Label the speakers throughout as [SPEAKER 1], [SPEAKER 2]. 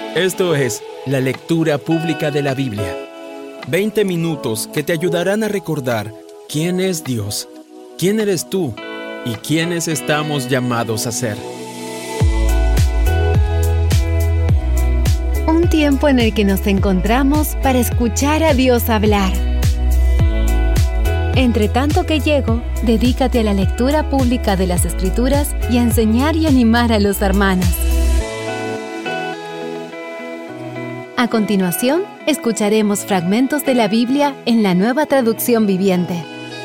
[SPEAKER 1] Esto es la lectura pública de la Biblia. 20 minutos que te ayudarán a recordar quién es Dios, quién eres tú y quiénes estamos llamados a ser.
[SPEAKER 2] Un tiempo en el que nos encontramos para escuchar a Dios hablar. Entre tanto que llego, dedícate a la lectura pública de las Escrituras y a enseñar y animar a los hermanos. A continuación, escucharemos fragmentos de la Biblia en la Nueva Traducción Viviente.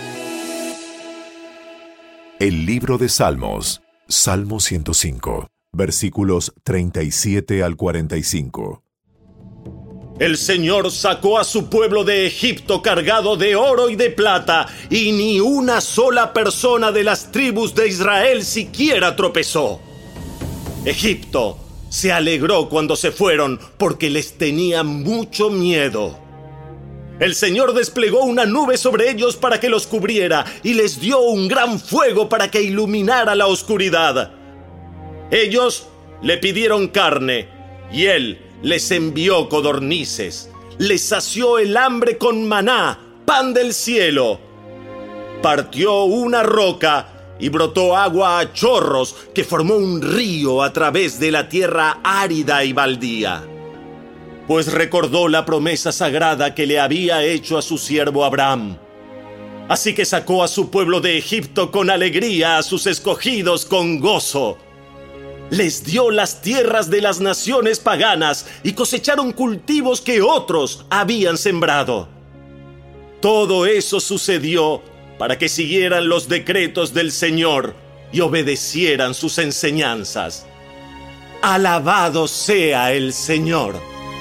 [SPEAKER 3] El libro de Salmos, Salmo 105, versículos 37 al 45.
[SPEAKER 4] El Señor sacó a su pueblo de Egipto cargado de oro y de plata, y ni una sola persona de las tribus de Israel siquiera tropezó. Egipto se alegró cuando se fueron, porque les tenía mucho miedo. El Señor desplegó una nube sobre ellos para que los cubriera, y les dio un gran fuego para que iluminara la oscuridad. Ellos le pidieron carne, y Él les envió codornices. Les sació el hambre con maná, pan del cielo. Partió una roca y brotó agua a chorros, que formó un río a través de la tierra árida y baldía. Pues recordó la promesa sagrada que le había hecho a su siervo Abraham. Así que sacó a su pueblo de Egipto con alegría, a sus escogidos con gozo. Les dio las tierras de las naciones paganas y cosecharon cultivos que otros habían sembrado. Todo eso sucedió para que siguieran los decretos del Señor y obedecieran sus enseñanzas. Alabado sea el Señor.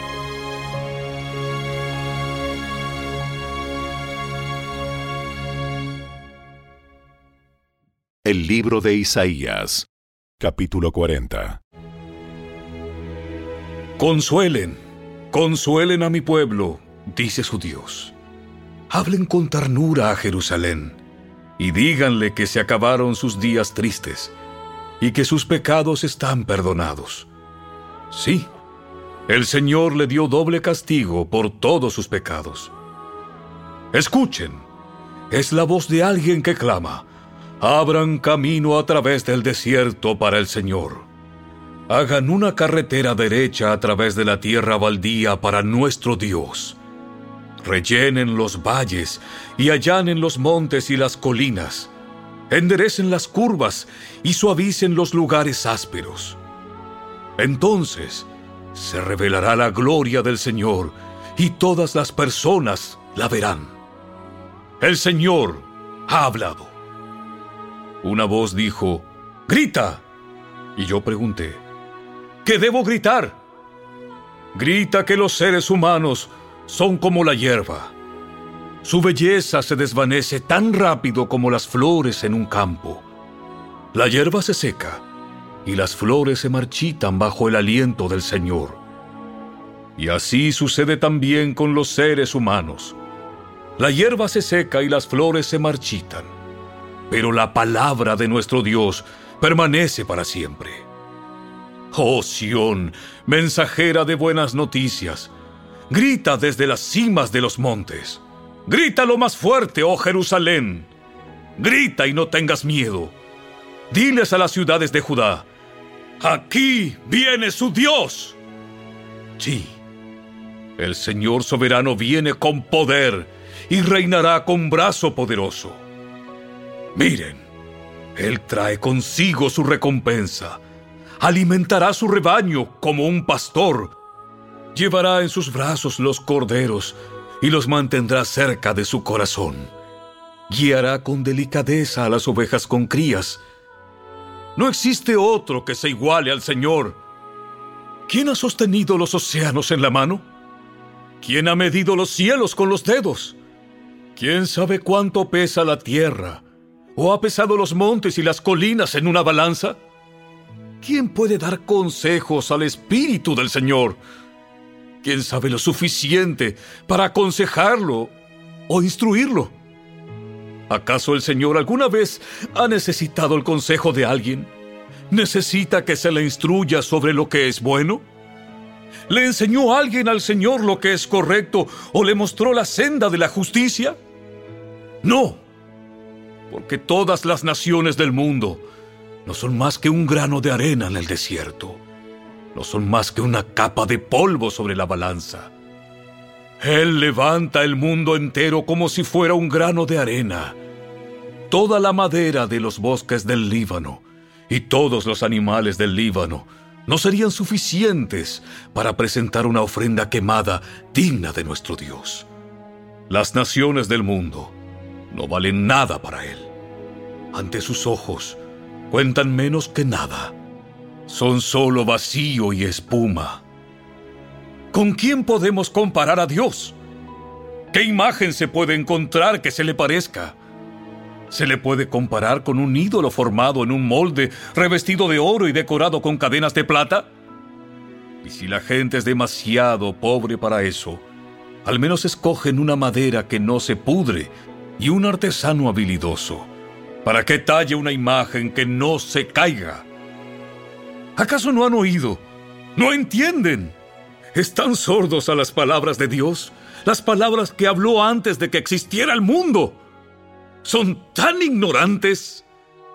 [SPEAKER 3] El libro de Isaías, capítulo 40.
[SPEAKER 5] Consuelen, consuelen a mi pueblo, dice su Dios. Hablen con ternura a Jerusalén, y díganle que se acabaron sus días tristes, y que sus pecados están perdonados. Sí, el Señor le dio doble castigo por todos sus pecados. Escuchen, es la voz de alguien que clama: abran camino a través del desierto para el Señor. Hagan una carretera derecha a través de la tierra baldía para nuestro Dios. Rellenen los valles y allanen los montes y las colinas. Enderecen las curvas y suavicen los lugares ásperos. Entonces se revelará la gloria del Señor y todas las personas la verán. El Señor ha hablado. Una voz dijo: ¡grita! Y yo pregunté: ¿qué debo gritar? Grita que los seres humanos son como la hierba. Su belleza se desvanece tan rápido como las flores en un campo. La hierba se seca y las flores se marchitan bajo el aliento del Señor. Y así sucede también con los seres humanos. La hierba se seca y las flores se marchitan, pero la palabra de nuestro Dios permanece para siempre. Oh Sión, mensajera de buenas noticias, grita desde las cimas de los montes. Grita lo más fuerte, oh Jerusalén. Grita y no tengas miedo. Diles a las ciudades de Judá: aquí viene su Dios. Sí, el Señor soberano viene con poder y reinará con brazo poderoso. Miren, Él trae consigo su recompensa. Alimentará su rebaño como un pastor. Llevará en sus brazos los corderos y los mantendrá cerca de su corazón. Guiará con delicadeza a las ovejas con crías. No existe otro que se iguale al Señor. ¿Quién ha sostenido los océanos en la mano? ¿Quién ha medido los cielos con los dedos? ¿Quién sabe cuánto pesa la tierra? ¿O ha pesado los montes y las colinas en una balanza? ¿Quién puede dar consejos al Espíritu del Señor? ¿Quién sabe lo suficiente para aconsejarlo o instruirlo? ¿Acaso el Señor alguna vez ha necesitado el consejo de alguien? ¿Necesita que se le instruya sobre lo que es bueno? ¿Le enseñó alguien al Señor lo que es correcto o le mostró la senda de la justicia? No, porque todas las naciones del mundo no son más que un grano de arena en el desierto. No son más que una capa de polvo sobre la balanza. Él levanta el mundo entero como si fuera un grano de arena. Toda la madera de los bosques del Líbano y todos los animales del Líbano no serían suficientes para presentar una ofrenda quemada digna de nuestro Dios. Las naciones del mundo no valen nada para Él. Ante sus ojos cuentan menos que nada. Son solo vacío y espuma. ¿Con quién podemos comparar a Dios? ¿Qué imagen se puede encontrar que se le parezca? ¿Se le puede comparar con un ídolo formado en un molde, revestido de oro y decorado con cadenas de plata? Y si la gente es demasiado pobre para eso, al menos escogen una madera que no se pudre y un artesano habilidoso, para que talle una imagen que no se caiga. ¿Acaso no han oído? ¿No entienden? ¿Están sordos a las palabras de Dios? Las palabras que habló antes de que existiera el mundo. ¿Son tan ignorantes?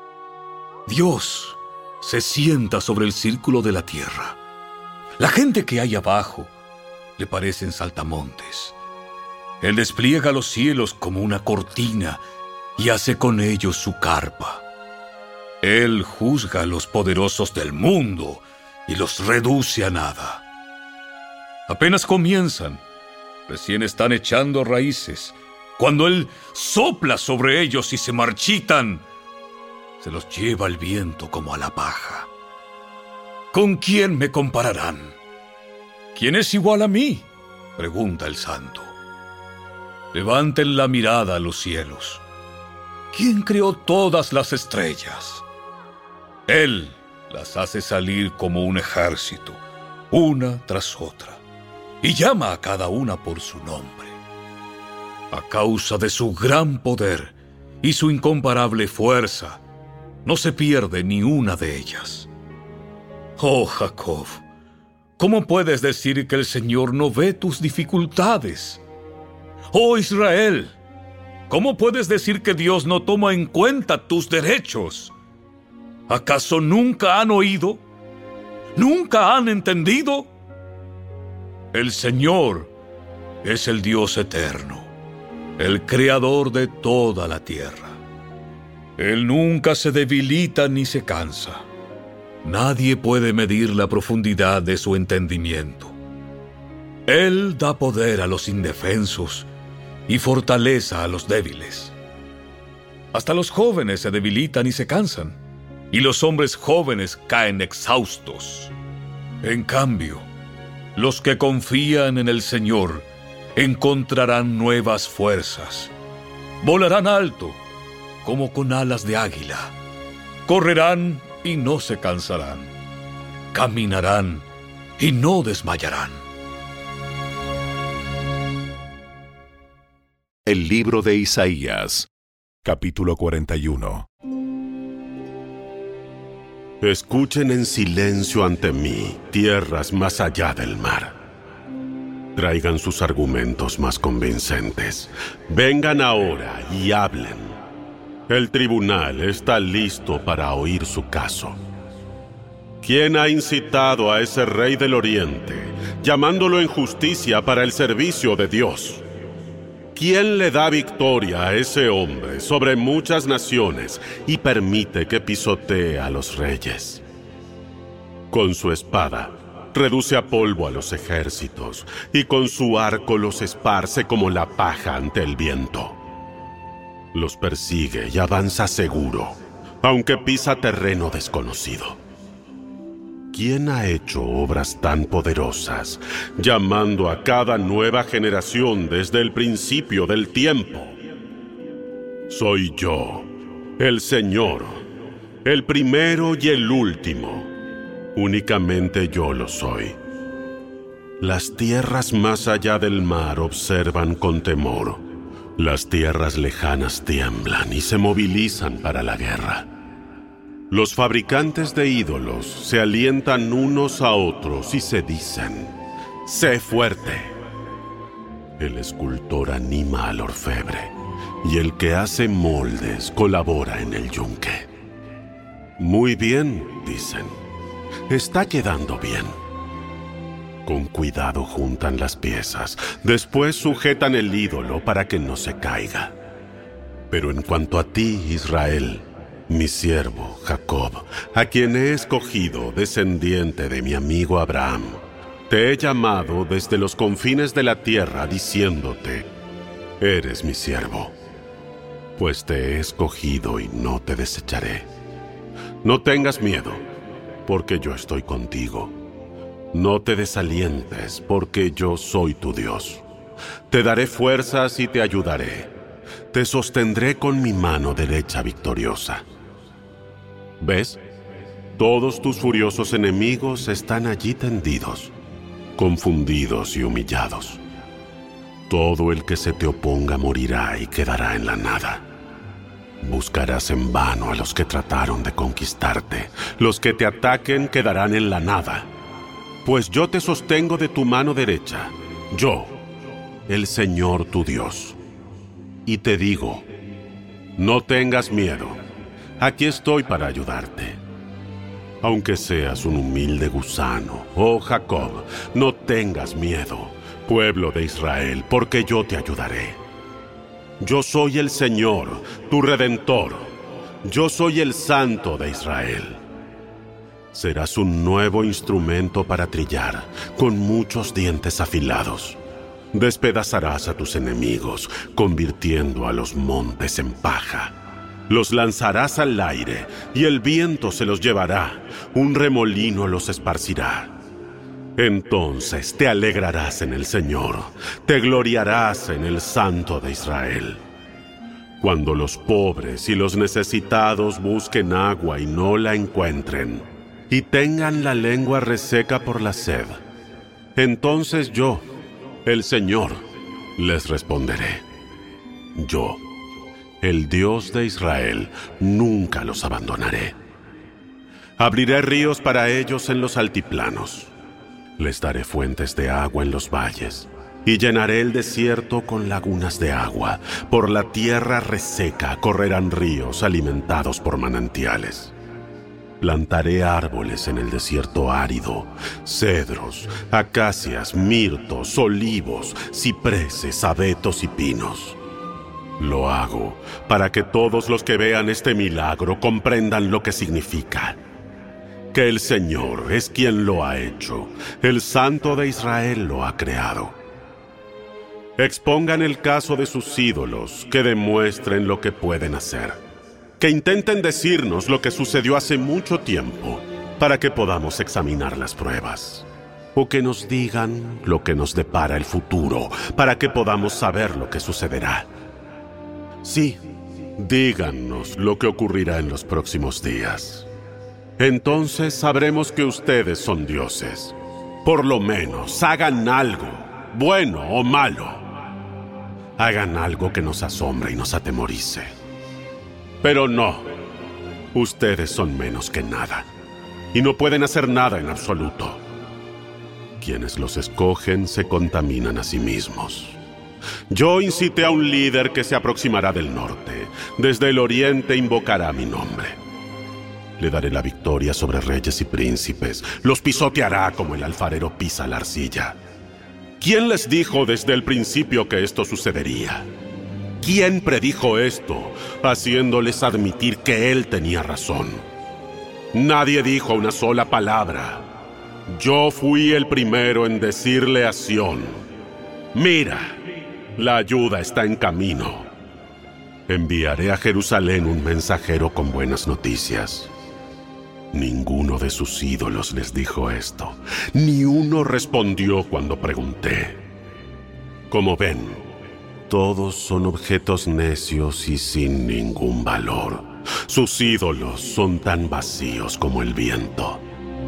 [SPEAKER 5] Dios se sienta sobre el círculo de la tierra. La gente que hay abajo le parecen saltamontes. Él despliega los cielos como una cortina y hace con ellos su carpa. Él juzga a los poderosos del mundo y los reduce a nada. Apenas comienzan, recién están echando raíces. Cuando Él sopla sobre ellos y se marchitan, se los lleva el viento como a la paja. ¿Con quién me compararán? ¿Quién es igual a mí?, pregunta el santo. Levanten la mirada a los cielos. ¿Quién creó todas las estrellas? Él las hace salir como un ejército, una tras otra, y llama a cada una por su nombre. A causa de su gran poder y su incomparable fuerza, no se pierde ni una de ellas. Oh, Jacob, ¿cómo puedes decir que el Señor no ve tus dificultades? Oh, Israel, ¿cómo puedes decir que Dios no toma en cuenta tus derechos? ¿Acaso nunca han oído? ¿Nunca han entendido? El Señor es el Dios eterno, el creador de toda la tierra. Él nunca se debilita ni se cansa. Nadie puede medir la profundidad de su entendimiento. Él da poder a los indefensos y fortaleza a los débiles. Hasta los jóvenes se debilitan y se cansan, y los hombres jóvenes caen exhaustos. En cambio, los que confían en el Señor encontrarán nuevas fuerzas. Volarán alto, como con alas de águila. Correrán y no se cansarán. Caminarán y no desmayarán.
[SPEAKER 3] El libro de Isaías, capítulo 41.
[SPEAKER 6] Escuchen en silencio ante mí, tierras más allá del mar. Traigan sus argumentos más convincentes. Vengan ahora y hablen. El tribunal está listo para oír su caso. ¿Quién ha incitado a ese rey del oriente, llamándolo en justicia para el servicio de Dios? ¿Quién le da victoria a ese hombre sobre muchas naciones y permite que pisotee a los reyes? Con su espada reduce a polvo a los ejércitos y con su arco los esparce como la paja ante el viento. Los persigue y avanza seguro, aunque pisa terreno desconocido. ¿Quién ha hecho obras tan poderosas, llamando a cada nueva generación desde el principio del tiempo? Soy yo, el Señor, el primero y el último. Únicamente yo lo soy. Las tierras más allá del mar observan con temor. Las tierras lejanas tiemblan y se movilizan para la guerra. Los fabricantes de ídolos se alientan unos a otros y se dicen: sé fuerte. El escultor anima al orfebre, y el que hace moldes colabora en el yunque. Muy bien, dicen. Está quedando bien. Con cuidado juntan las piezas, después sujetan el ídolo para que no se caiga. Pero en cuanto a ti, Israel, mi siervo Jacob, a quien he escogido descendiente de mi amigo Abraham, te he llamado desde los confines de la tierra diciéndote, eres mi siervo, pues te he escogido y no te desecharé. No tengas miedo, porque yo estoy contigo. No te desalientes, porque yo soy tu Dios. Te daré fuerzas y te ayudaré. Te sostendré con mi mano derecha victoriosa. ¿Ves? Todos tus furiosos enemigos están allí tendidos, confundidos y humillados. Todo el que se te oponga morirá y quedará en la nada. Buscarás en vano a los que trataron de conquistarte. Los que te ataquen quedarán en la nada. Pues yo te sostengo de tu mano derecha, yo, el Señor tu Dios. Y te digo, no tengas miedo, aquí estoy para ayudarte. Aunque seas un humilde gusano, oh Jacob, no tengas miedo, pueblo de Israel, porque yo te ayudaré. Yo soy el Señor, tu Redentor. Yo soy el Santo de Israel. Serás un nuevo instrumento para trillar, con muchos dientes afilados. Despedazarás a tus enemigos, convirtiendo a los montes en paja. Los lanzarás al aire, y el viento se los llevará. Un remolino los esparcirá. Entonces te alegrarás en el Señor, te gloriarás en el Santo de Israel. Cuando los pobres y los necesitados busquen agua y no la encuentren, y tengan la lengua reseca por la sed, entonces yo, el Señor, les responderé. Yo, el Dios de Israel, nunca los abandonaré. Abriré ríos para ellos en los altiplanos. Les daré fuentes de agua en los valles, y llenaré el desierto con lagunas de agua. Por la tierra reseca correrán ríos alimentados por manantiales. Plantaré árboles en el desierto árido, cedros, acacias, mirtos, olivos, cipreses, abetos y pinos. Lo hago para que todos los que vean este milagro comprendan lo que significa. Que el Señor es quien lo ha hecho, el Santo de Israel lo ha creado. Expongan el caso de sus ídolos, que demuestren lo que pueden hacer. Que intenten decirnos lo que sucedió hace mucho tiempo, para que podamos examinar las pruebas. O que nos digan lo que nos depara el futuro, para que podamos saber lo que sucederá. Sí, díganos lo que ocurrirá en los próximos días. Entonces sabremos que ustedes son dioses. Por lo menos hagan algo, bueno o malo. Hagan algo que nos asombre y nos atemorice. Pero no, ustedes son menos que nada, y no pueden hacer nada en absoluto. Quienes los escogen se contaminan a sí mismos. Yo incité a un líder que se aproximará del norte. Desde el oriente invocará mi nombre. Le daré la victoria sobre reyes y príncipes. Los pisoteará como el alfarero pisa la arcilla. ¿Quién les dijo desde el principio que esto sucedería? ¿Quién predijo esto, haciéndoles admitir que él tenía razón? Nadie dijo una sola palabra. Yo fui el primero en decirle a Sión: mira, la ayuda está en camino. Enviaré a Jerusalén un mensajero con buenas noticias. Ninguno de sus ídolos les dijo esto. Ni uno respondió cuando pregunté. Como ven, todos son objetos necios y sin ningún valor. Sus ídolos son tan vacíos como el viento.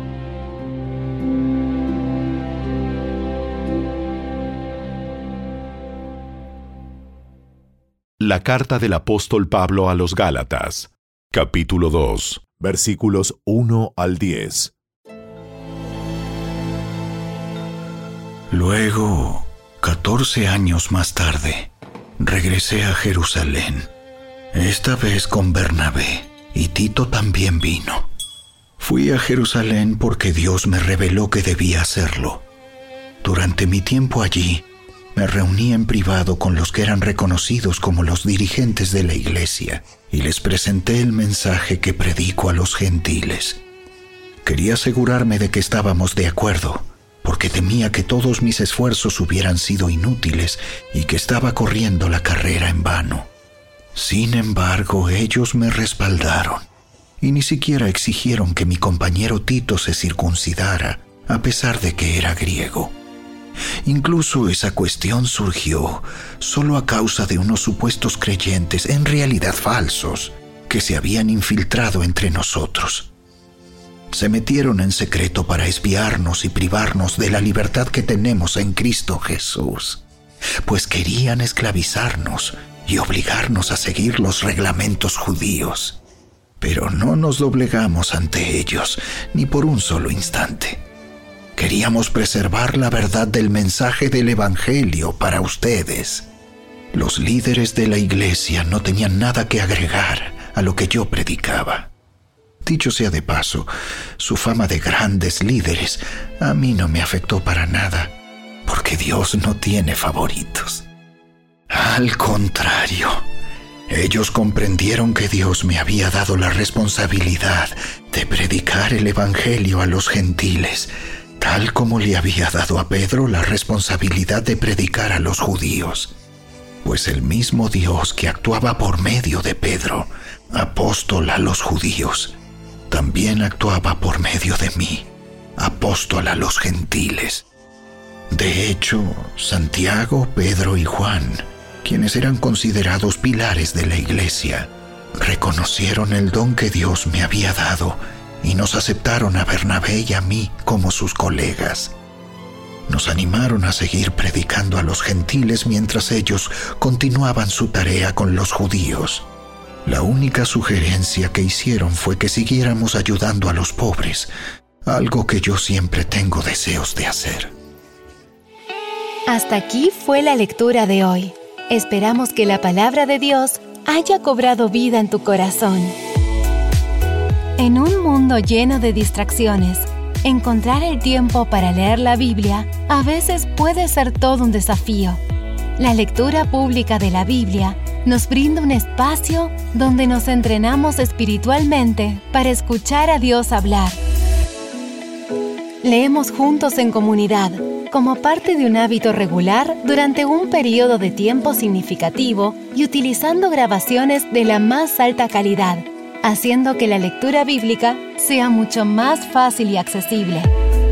[SPEAKER 3] La carta del apóstol Pablo a los Gálatas, capítulo 2, versículos 1 al 10.
[SPEAKER 7] Luego, 14 años más tarde, regresé a Jerusalén, esta vez con Bernabé, y Tito también vino. Fui a Jerusalén porque Dios me reveló que debía hacerlo. Durante mi tiempo allí, me reuní en privado con los que eran reconocidos como los dirigentes de la iglesia y les presenté el mensaje que predico a los gentiles. Quería asegurarme de que estábamos de acuerdo, porque temía que todos mis esfuerzos hubieran sido inútiles y que estaba corriendo la carrera en vano. Sin embargo, ellos me respaldaron y ni siquiera exigieron que mi compañero Tito se circuncidara, a pesar de que era griego. Incluso esa cuestión surgió solo a causa de unos supuestos creyentes, en realidad falsos, que se habían infiltrado entre nosotros. Se metieron en secreto para espiarnos y privarnos de la libertad que tenemos en Cristo Jesús, pues querían esclavizarnos y obligarnos a seguir los reglamentos judíos. Pero no nos doblegamos ante ellos, ni por un solo instante. Queríamos preservar la verdad del mensaje del Evangelio para ustedes. Los líderes de la iglesia no tenían nada que agregar a lo que yo predicaba. Dicho sea de paso, su fama de grandes líderes a mí no me afectó para nada, porque Dios no tiene favoritos. Al contrario, ellos comprendieron que Dios me había dado la responsabilidad de predicar el Evangelio a los gentiles, tal como le había dado a Pedro la responsabilidad de predicar a los judíos. Pues el mismo Dios que actuaba por medio de Pedro, apóstol a los judíos, también actuaba por medio de mí, apóstol a los gentiles. De hecho, Santiago, Pedro y Juan, quienes eran considerados pilares de la iglesia, reconocieron el don que Dios me había dado y nos aceptaron a Bernabé y a mí como sus colegas. Nos animaron a seguir predicando a los gentiles mientras ellos continuaban su tarea con los judíos. La única sugerencia que hicieron fue que siguiéramos ayudando a los pobres, algo que yo siempre tengo deseos de hacer.
[SPEAKER 2] Hasta aquí fue la lectura de hoy. Esperamos que la palabra de Dios haya cobrado vida en tu corazón. En un mundo lleno de distracciones, encontrar el tiempo para leer la Biblia a veces puede ser todo un desafío. La lectura pública de la Biblia nos brinda un espacio donde nos entrenamos espiritualmente para escuchar a Dios hablar. Leemos juntos en comunidad, como parte de un hábito regular durante un periodo de tiempo significativo y utilizando grabaciones de la más alta calidad, haciendo que la lectura bíblica sea mucho más fácil y accesible.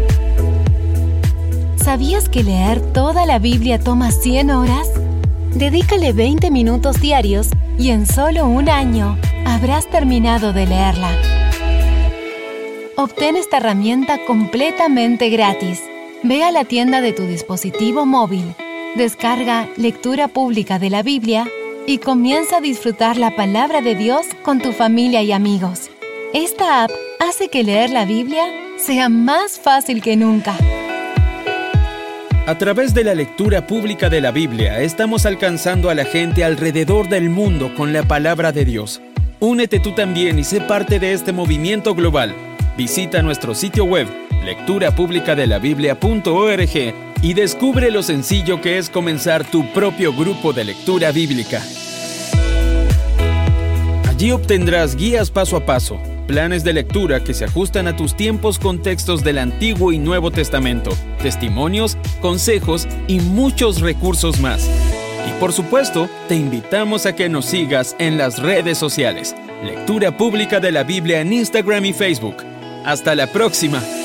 [SPEAKER 2] ¿Sabías que leer toda la Biblia toma 100 horas? Dedícale 20 minutos diarios y en solo un año habrás terminado de leerla. Obtén esta herramienta completamente gratis. Ve a la tienda de tu dispositivo móvil, descarga Lectura Pública de la Biblia y comienza a disfrutar la palabra de Dios con tu familia y amigos. Esta app hace que leer la Biblia sea más fácil que nunca.
[SPEAKER 1] A través de la lectura pública de la Biblia, estamos alcanzando a la gente alrededor del mundo con la palabra de Dios. Únete tú también y sé parte de este movimiento global. Visita nuestro sitio web, lecturapublicadelabiblia.org, y descubre lo sencillo que es comenzar tu propio grupo de lectura bíblica. Allí obtendrás guías paso a paso, planes de lectura que se ajustan a tus tiempos con textos del Antiguo y Nuevo Testamento, testimonios, consejos y muchos recursos más. Y por supuesto, te invitamos a que nos sigas en las redes sociales. Lectura Pública de la Biblia en Instagram y Facebook. ¡Hasta la próxima!